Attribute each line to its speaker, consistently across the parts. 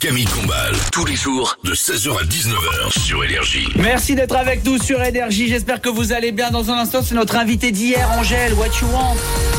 Speaker 1: Camille Combal, tous les jours de 16h à 19h sur Énergie.
Speaker 2: Merci d'être avec nous sur Énergie. J'espère que vous allez bien. Dans un instant, c'est notre invité d'hier, Angèle. What you want?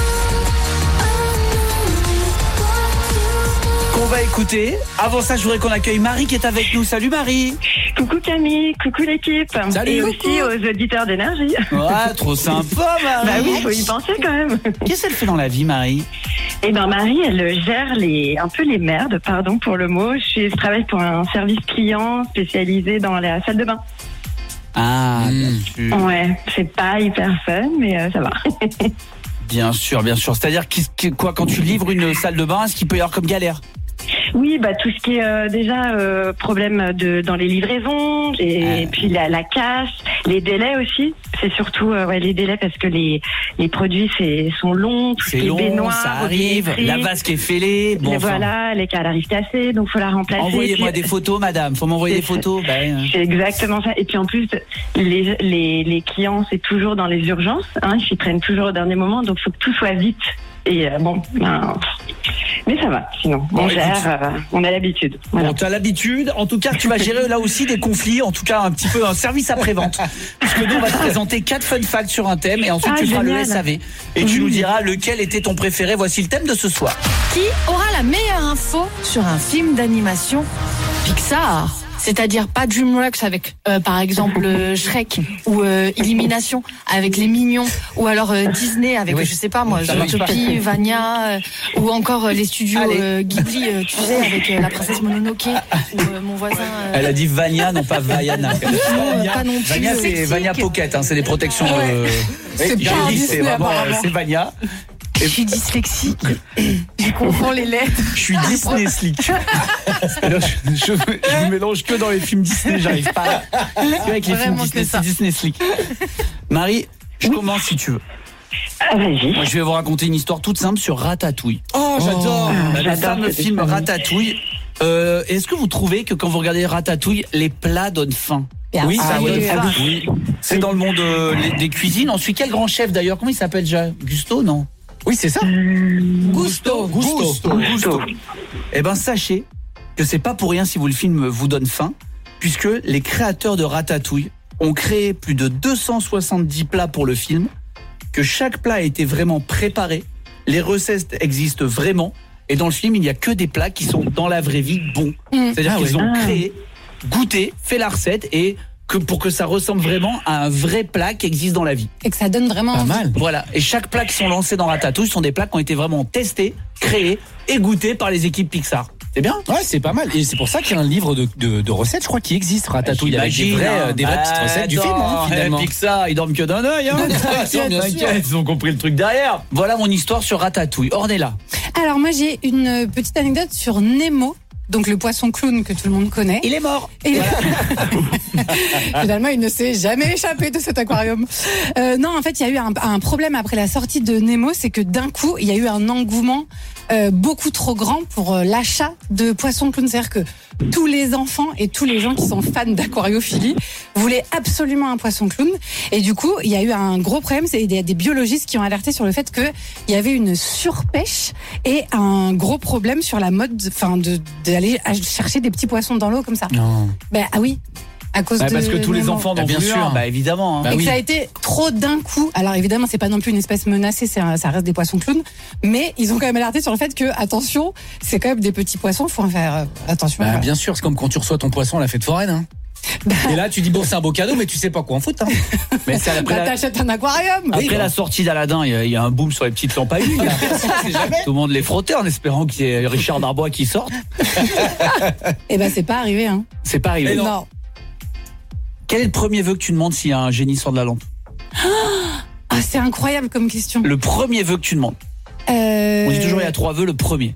Speaker 2: Qu'on va écouter. Avant ça, je voudrais qu'on accueille Marie qui est avec nous. Salut Marie.
Speaker 3: Coucou Camille, coucou l'équipe.
Speaker 2: Salut.
Speaker 3: Et
Speaker 2: Coucou.
Speaker 3: aussi aux auditeurs d'Énergie.
Speaker 2: Ouais, trop sympa Marie.
Speaker 3: Bah oui, faut y penser quand même.
Speaker 2: Qu'est-ce qu'elle fait dans la vie, Marie?
Speaker 3: Et ben Marie, elle gère un peu les merdes, pardon pour le mot. Je travaille pour un service client spécialisé dans la salle de bain.
Speaker 2: Ah, bien sûr.
Speaker 3: Ouais, c'est pas hyper fun, mais ça va.
Speaker 2: Bien sûr, bien sûr. C'est-à-dire quoi, quand tu livres une salle de bain, est-ce qu'il peut y avoir comme galère?
Speaker 3: Oui, bah tout ce qui est déjà problème dans les livraisons, et puis la casse, les délais aussi. C'est surtout les délais parce que les produits sont longs, tout ce qui est baignoire,
Speaker 2: ça arrive, la vase qui est fêlée. Bon,
Speaker 3: voilà, les cales arrivent cassées, donc faut la remplacer.
Speaker 2: Envoyez-moi des photos, madame. Faut m'envoyer des photos.
Speaker 3: C'est exactement ça. Et puis en plus, les clients, c'est toujours dans les urgences. Ils s'y prennent toujours au dernier moment, donc faut que tout soit vite. Et mais ça va, sinon on gère, on a l'habitude. Voilà.
Speaker 2: Bon, tu as l'habitude. En tout cas, tu vas gérer là aussi des conflits, en tout cas un petit peu un service après-vente. Puisque nous, on va te présenter 4 fun facts sur un thème et ensuite tu feras le SAV. Et tu nous diras lequel était ton préféré. Voici le thème de ce soir.
Speaker 4: Qui aura la meilleure info sur un film d'animation Pixar? C'est-à-dire pas DreamWorks avec, par exemple, Shrek ou Illumination avec les Mignons, ou alors Disney avec, je sais pas moi, Zootopie, Vania, ou encore les studios Ghibli, tu sais, avec la princesse Mononoke, ou mon voisin...
Speaker 2: Elle a dit Vania, non pas Vaiana.
Speaker 4: Pas non plus.
Speaker 2: Vania, c'est Vania Pocket, c'est des protections...
Speaker 4: C'est pas
Speaker 2: c'est vraiment, c'est Vania.
Speaker 4: Je suis dyslexique. Je confonds les lettres.
Speaker 2: Je suis Disney slick. Je mélange que dans les films Disney, j'arrive pas. C'est avec les films Disney, c'est Disney slick. Marie, je commence si tu veux.
Speaker 3: Vas-y.
Speaker 2: Moi, je vais vous raconter une histoire toute simple sur Ratatouille.
Speaker 5: Oh, j'adore.
Speaker 2: Le fameux film Ratatouille. Est-ce que vous trouvez que quand vous regardez Ratatouille, les plats donnent faim?
Speaker 5: Oui, ça donne faim.
Speaker 2: Oui. C'est dans le monde des cuisines. Ensuite, quel grand chef d'ailleurs? Comment il s'appelle déjà? Gusto, non?
Speaker 5: Oui, c'est ça.
Speaker 2: Gusto. Eh ben, sachez que c'est pas pour rien si le film vous donne faim, puisque les créateurs de Ratatouille ont créé plus de 270 plats pour le film, que chaque plat a été vraiment préparé, les recettes existent vraiment, et dans le film, il n'y a que des plats qui sont dans la vraie vie bons. C'est-à-dire qu'ils ont créé, goûté, fait la recette et pour que ça ressemble vraiment à un vrai plat qui existe dans la vie.
Speaker 4: Et que ça donne vraiment
Speaker 5: pas
Speaker 4: envie.
Speaker 5: mal.
Speaker 2: Voilà. Et chaque plat qui sont lancés dans Ratatouille sont des plats qui ont été vraiment testés, créés et goûtés par les équipes Pixar. C'est bien?
Speaker 5: Ouais, c'est pas mal. Et c'est pour ça qu'il y a un livre de recettes, je crois, qui existe, Ratatouille, avec des vraies petites recettes du film, finalement.
Speaker 2: Pixar, ils dorment que d'un œil, T'inquiète, ils ont compris le truc derrière. Voilà mon histoire sur Ratatouille. Ornella.
Speaker 6: Alors moi j'ai une petite anecdote sur Nemo. Donc le poisson clown que tout le monde connaît.
Speaker 2: Il est mort.
Speaker 6: Et finalement, il ne s'est jamais échappé de cet aquarium. Non, en fait, il y a eu un problème après la sortie de Nemo, c'est que d'un coup, il y a eu un engouement beaucoup trop grand pour l'achat de poissons clowns. C'est-à-dire que tous les enfants et tous les gens qui sont fans d'aquariophilie voulaient absolument un poisson clown. Et du coup, il y a eu un gros problème. Il y a des biologistes qui ont alerté sur le fait qu'il y avait une surpêche et un gros problème sur la mode, d'aller chercher des petits poissons dans l'eau comme ça.
Speaker 5: Non.
Speaker 6: Ah oui. À cause de
Speaker 2: parce que tous les
Speaker 6: Nemo.
Speaker 2: enfants
Speaker 5: bien sûr.
Speaker 2: Évidemment.
Speaker 6: Et que ça a été trop d'un coup. Alors évidemment, c'est pas non plus une espèce menacée, ça reste des poissons clowns, mais ils ont quand même alerté sur le fait que attention, c'est quand même des petits poissons, faut en faire attention. Voilà.
Speaker 5: Bien sûr, c'est comme quand tu reçois ton poisson à la fête foraine. Et là, tu dis c'est un beau cadeau, mais tu sais pas quoi en foutre.
Speaker 2: Mais c'est
Speaker 6: t'achètes un aquarium.
Speaker 2: Après la sortie d'Aladin, il y a un boom sur les petites lampes à huile. Tout le monde les frottait en espérant qu'il y ait Richard Darbois qui sorte.
Speaker 6: Et c'est pas arrivé.
Speaker 2: C'est pas arrivé.
Speaker 6: Non.
Speaker 2: Quel est le premier vœu que tu demandes si un génie sort de la lampe?
Speaker 6: C'est incroyable comme question.
Speaker 2: Le premier vœu que tu demandes. On dit toujours il y a 3 vœux, le premier.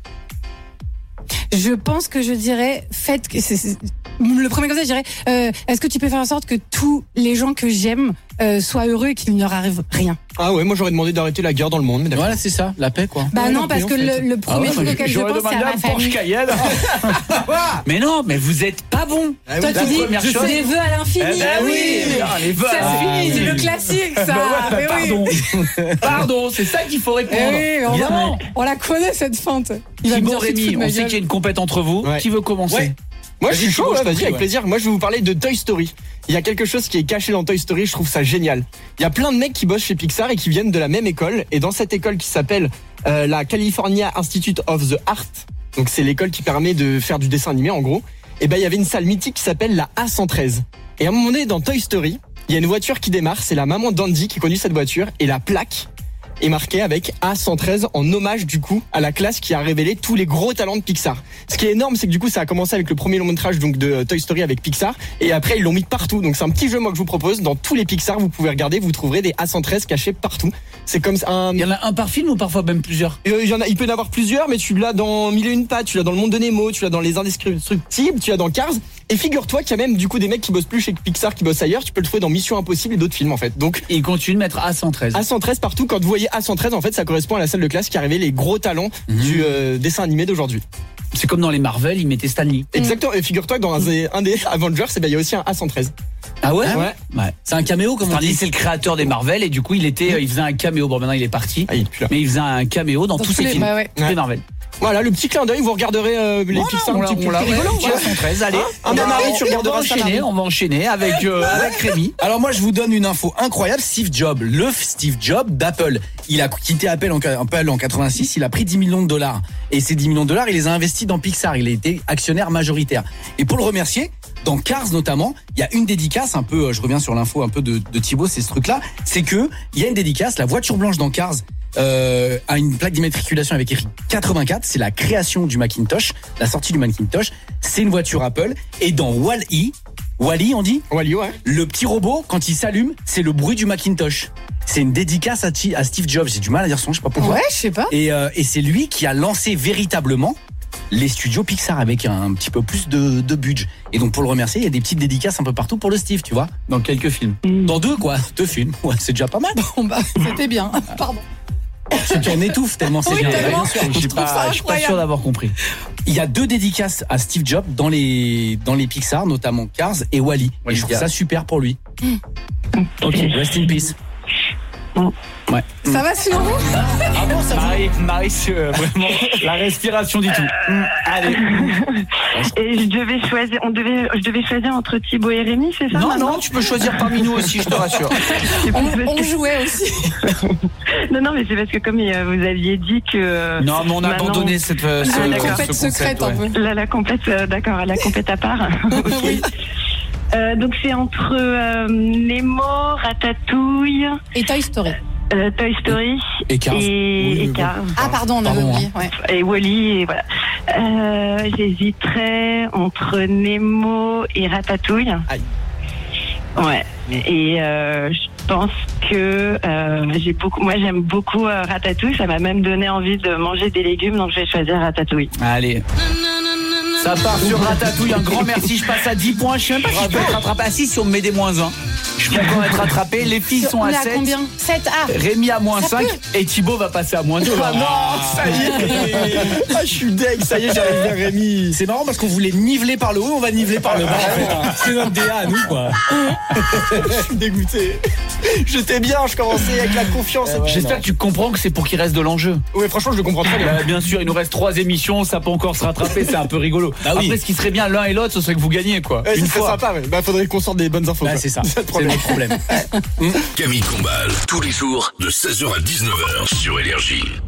Speaker 6: Je pense que je dirais le premier comme ça, je dirais est-ce que tu peux faire en sorte que tous les gens que j'aime soient heureux et qu'il ne leur arrive rien?
Speaker 7: Ah ouais, moi j'aurais demandé d'arrêter la guerre dans le monde. Mais
Speaker 5: Voilà, c'est ça, la paix quoi.
Speaker 6: Non, parce que le premier truc auquel je pense, c'est à ma famille.
Speaker 2: Mais non, mais vous êtes pas bon.
Speaker 6: Toi, tu dis, je fais des vœux à l'infini.
Speaker 2: Eh ben oui, les vœux
Speaker 6: Ça,
Speaker 2: à l'infini.
Speaker 6: c'est le classique, ça. Mais oui.
Speaker 2: Pardon, c'est ça qu'il faut répondre.
Speaker 6: Eh oui, on la connaît, cette feinte. Il va me
Speaker 2: Thibaut,
Speaker 6: dire, tu te fous
Speaker 2: Rémi,
Speaker 6: de ma
Speaker 2: on sait
Speaker 6: gueule.
Speaker 2: qu'il y a une compète entre vous.
Speaker 7: Ouais.
Speaker 2: Qui veut commencer?
Speaker 7: Ouais. Moi, je suis chaud,
Speaker 5: Thibaut, je t'en
Speaker 7: vas-y,
Speaker 5: prie,
Speaker 7: avec
Speaker 5: ouais.
Speaker 7: plaisir. Moi, je vais vous parler de Toy Story. Il y a quelque chose qui est caché dans Toy Story, je trouve ça génial. Il y a plein de mecs qui bossent chez Pixar et qui viennent de la même école. Et dans cette école qui s'appelle la California Institute of the Art, donc c'est l'école qui permet de faire du dessin animé en gros, et ben il y avait une salle mythique qui s'appelle la A113. Et à un moment donné, dans Toy Story, il y a une voiture qui démarre, c'est la maman d'Andy qui conduit cette voiture, et la plaque est marquée avec A113 en hommage du coup à la classe qui a révélé tous les gros talents de Pixar. Ce qui est énorme, c'est que du coup ça a commencé avec le premier long métrage donc de Toy Story avec Pixar, et après ils l'ont mis partout. Donc c'est un petit jeu moi que je vous propose. Dans tous les Pixar, vous pouvez regarder, vous trouverez des A113 cachés partout. C'est comme un.
Speaker 2: Il y en a un par film ou parfois même plusieurs?
Speaker 7: Il peut y en avoir plusieurs, mais tu l'as dans Mille et une pattes, tu l'as dans Le Monde de Nemo, tu l'as dans Les Indestructibles, tu l'as dans Cars. Et figure-toi qu'il y a même du coup des mecs qui bossent plus chez Pixar, qui bossent ailleurs. Tu peux le trouver dans Mission Impossible et d'autres films en fait. Donc
Speaker 2: Et ils continuent de mettre A113.
Speaker 7: A113 partout. Quand vous voyez A113, en fait, ça correspond à la salle de classe qui a révélé les gros talents du dessin animé d'aujourd'hui.
Speaker 2: C'est comme dans les Marvel, ils mettaient Stanley.
Speaker 7: Exactement. Et figure-toi que dans un des Avengers, il y a aussi un A113.
Speaker 2: Ah ouais?
Speaker 7: Ouais.
Speaker 5: C'est un caméo, comme on
Speaker 2: Stanley,
Speaker 5: dit.
Speaker 2: c'est le créateur des Marvel et du coup, il faisait un caméo. Bon, maintenant il est parti.
Speaker 7: Ah, il est plus là.
Speaker 2: Mais il faisait un caméo dans tous ses films.
Speaker 6: Bah ouais.
Speaker 2: Tous les Marvel.
Speaker 7: Voilà, le petit clin d'œil. Vous regarderez les Pixar un petit peu. C'est rigolo.
Speaker 2: Ouais, A113, allez.
Speaker 7: Marie, tu regarderas ça.
Speaker 2: On va enchaîner avec Rémi.
Speaker 5: Alors moi je vous donne une info incroyable. Steve Jobs, le Steve Jobs d'Apple, il a quitté Apple en 86, il a pris $10 millions et ces $10 millions il les a investis dans Pixar, il a été actionnaire majoritaire. Et pour le remercier, dans Cars notamment, il y a une dédicace un peu, je reviens sur l'info un peu de Thibaut, c'est ce truc là, c'est que il y a une dédicace, la voiture blanche dans Cars a une plaque d'immatriculation avec écrit 84, c'est la création du Macintosh, la sortie du Macintosh, c'est une voiture Apple. Et dans Wall-E, on dit
Speaker 7: Wall-E, ouais.
Speaker 5: le petit robot, quand il s'allume, c'est le bruit du Macintosh. C'est une dédicace à Steve Jobs. J'ai du mal à dire son nom, je sais pas pourquoi.
Speaker 6: Ouais, je sais pas.
Speaker 5: Et c'est lui qui a lancé véritablement les studios Pixar avec un petit peu plus de budget. Et donc pour le remercier, il y a des petites dédicaces un peu partout pour le Steve, tu vois.
Speaker 2: Dans quelques films.
Speaker 5: Dans 2 films. Ouais, c'est déjà pas mal.
Speaker 6: Bon, bah, c'était bien. Pardon.
Speaker 5: C'est qu'on étouffe tellement c'est
Speaker 6: Oui,
Speaker 5: bien.
Speaker 6: tellement.
Speaker 5: Bien sûr.
Speaker 2: Je suis
Speaker 6: trouve ça
Speaker 2: pas sûr
Speaker 6: incroyable.
Speaker 2: d'avoir compris.
Speaker 5: Il y a 2 dédicaces à Steve Jobs dans les Pixar, notamment Cars et Wall-E. Et je trouve ça super pour lui. Ok, rest in peace. Ouais.
Speaker 6: Ça va sinon?
Speaker 5: Ah bon, ça
Speaker 2: Marie, c'est vraiment la respiration du tout. Allez.
Speaker 3: Et je devais choisir entre Thibaut et Rémi, c'est ça?
Speaker 2: Non, tu peux choisir parmi nous aussi, je te rassure.
Speaker 6: On jouait aussi.
Speaker 3: Non, mais c'est parce que comme vous aviez dit que...
Speaker 2: Non, mais on a
Speaker 3: maintenant-
Speaker 2: abandonné cette
Speaker 6: La
Speaker 3: d'accord.
Speaker 6: compète secrète un peu.
Speaker 3: La compète, d'accord, la compète à part. Ok.
Speaker 6: Oui.
Speaker 3: Donc c'est entre Nemo, Ratatouille,
Speaker 6: Et Toy Story.
Speaker 3: Toy Story
Speaker 5: Et Cars.
Speaker 3: et Cars.
Speaker 6: Ah, pardon, on avait
Speaker 5: Pardon,
Speaker 6: oublié. Ouais.
Speaker 3: Et Wall-E, et voilà. J'hésiterais entre Nemo et Ratatouille.
Speaker 7: Aïe.
Speaker 3: Ouais. Et je pense que moi j'aime beaucoup Ratatouille. Ça m'a même donné envie de manger des légumes, donc je vais choisir Ratatouille.
Speaker 2: Allez. Ça part sur Ratatouille, un grand merci, je passe à 10 points, je sais même pas si je peux être rattrapé. Ah si, si on me met des moins 1, je peux encore être rattrapé, les filles sont
Speaker 6: On
Speaker 2: à
Speaker 6: est à
Speaker 2: 7,
Speaker 6: combien? 7 A.
Speaker 2: Rémi à moins
Speaker 6: Ça
Speaker 2: 5
Speaker 6: peut.
Speaker 2: et Thibaut va passer à moins 2.
Speaker 7: Ah non, ça y est. Ah, je suis deg, ça y est, j'arrive vers Rémi.
Speaker 5: C'est marrant parce qu'on voulait niveler par le haut, on va niveler par le bas. En fait. C'est notre DA à nous, quoi.
Speaker 7: Je suis dégoûté. J'étais bien, je commençais avec la confiance.
Speaker 2: J'espère que tu comprends que c'est pour qu'il reste de l'enjeu.
Speaker 7: Ouais, franchement, je le comprends très bien.
Speaker 2: Bah, bien sûr, il nous reste 3 émissions, ça peut encore se rattraper, c'est un peu rigolo.
Speaker 5: Ah oui.
Speaker 2: Après, ce qui serait bien l'un et l'autre, ce serait que vous gagnez, quoi.
Speaker 7: Ouais,
Speaker 2: Une
Speaker 7: c'est
Speaker 2: fois.
Speaker 7: sympa, ouais. Bah, faudrait qu'on sorte des bonnes infos.
Speaker 5: Bah,
Speaker 7: quoi.
Speaker 5: c'est ça.
Speaker 7: C'est le
Speaker 5: C'est
Speaker 7: problème.
Speaker 5: notre problème.
Speaker 1: Camille Combal, tous les jours de 16h à 19h sur Énergie.